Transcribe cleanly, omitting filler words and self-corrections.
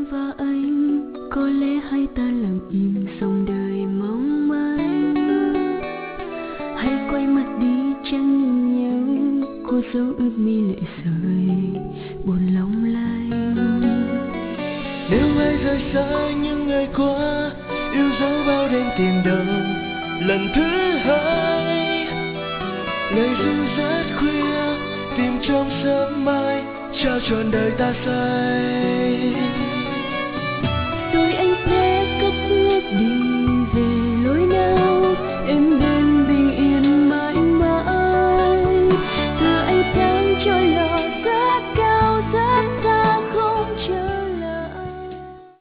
và anh, có lẽ hai ta lặng im dòng đời mong manh. Hãy quay mặt đi chẳng nhìn nhau, cô dấu ước mi lệ rơi buồn long lanh. Nếu ai rời xa những ngày qua, yêu dấu bao đêm tìm đâu lần thứ hai. Lời ru rất khuya tìm trong sớm mai, trao trọn đời ta say. Rồi anh sẽ cất bước đi